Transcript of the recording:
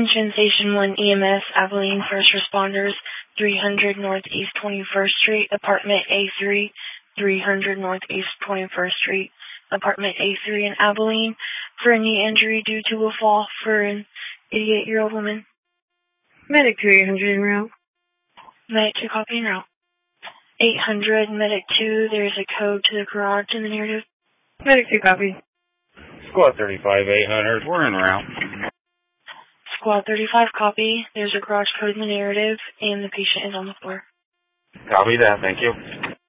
Attention Station 1 EMS, Abilene First Responders, 300 Northeast 21st Street, Apartment A3, 300 Northeast 21st Street, Apartment A3 in Abilene, for any injury due to a fall for an 88-year-old woman. Medic 300 en route. Medic 2 copy en route. 800, Medic 2, there's a code to the garage in the narrative. Medic 2 copy. Squad 35, 800, we're en route. Squad 35 copy, there's a garage code in the narrative, and the patient is on the floor. Copy that, thank you.